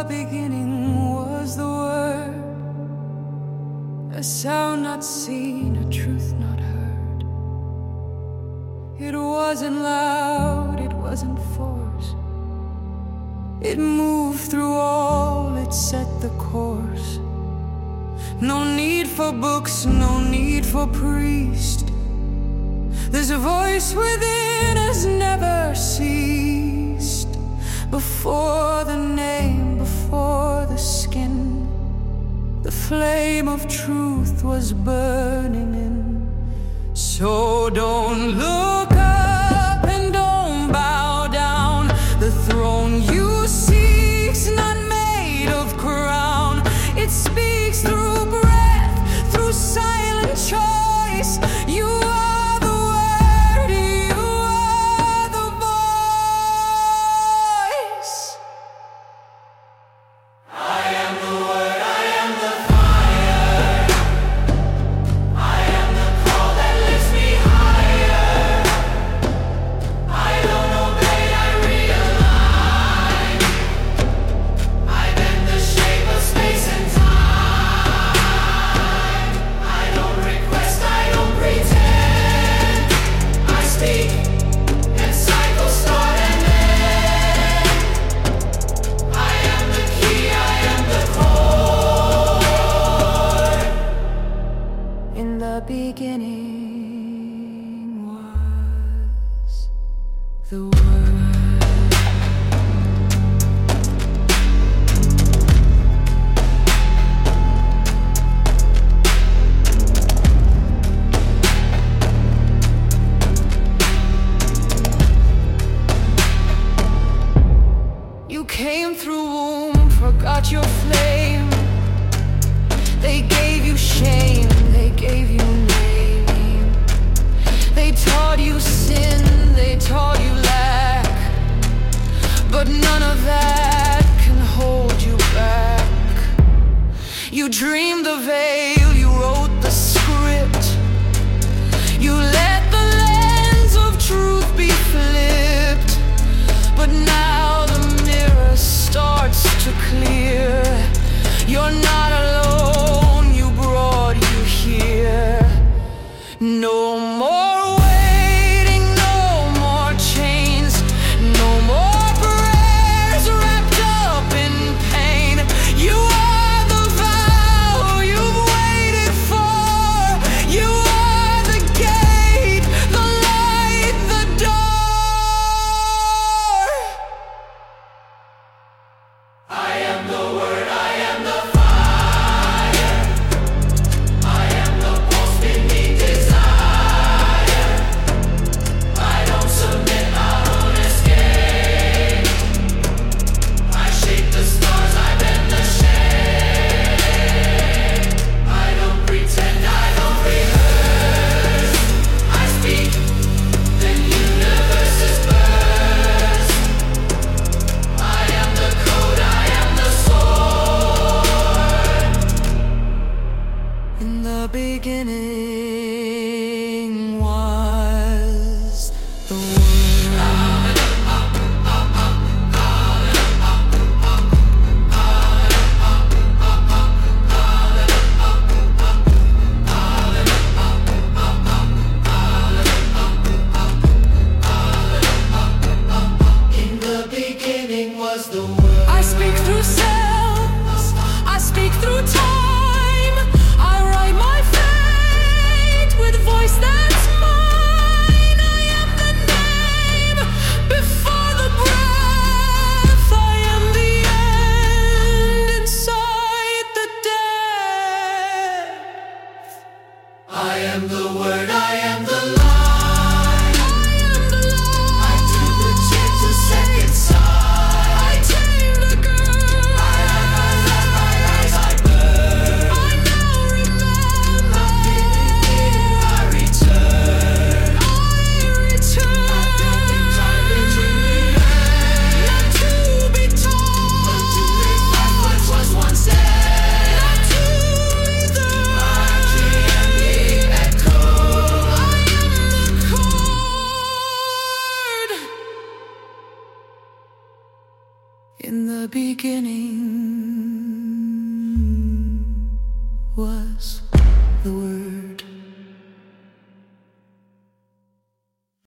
beginning was the Word, a sound not seen, a truth not heard. It wasn't loud, it wasn't force. It moved through all, it set the course. No need for books, no need for priest. This voice within has never ceased. Before the name, before the skin, the flame of truth was burning in. So don't look up and don't bow down. The throne you seek's not made of crown. It speaks through breath, through silent choice. You are the word, you are the voice. I am the word, I am the fire. I am the call that lifts me higher. I don't obey, I realign. I bend the shape of space and time. I don't request, I don't pretend. I speak, and cycles start and end. I am the key, I am the core. In the beginning was the Word. You came through womb, forgot your flame. They gave you shame, they gave you name. They taught you sin, they taught you lack. But none of that can hold you back. You dreamed the veil, you wrote the script. You let the lens of truth be flipped. But now the mirror starts to clear. You're not alone, you brought you here. No more waiting, no more chains, no more prayers wrapped up in pain. You are the vow you've waited for. You are the gate, the light, the door. I am the word, I am the fire. I am the pulse beneath desire. I don't submit, I don't escape. I shape the stars, I bend the shape. I don't pretend, I don't rehearse. I speak, then universes burst. I am the code, I am the sword. In the beginning was the Word. In the beginning was the word. I speak through cells, I speak through time. I write my fate with voice that's mine. I am the name before the breath. I am the end inside the death. I am the word, I am the line. I am the light. I do the chant to second side. I tame the girl. I In the beginning was the Word.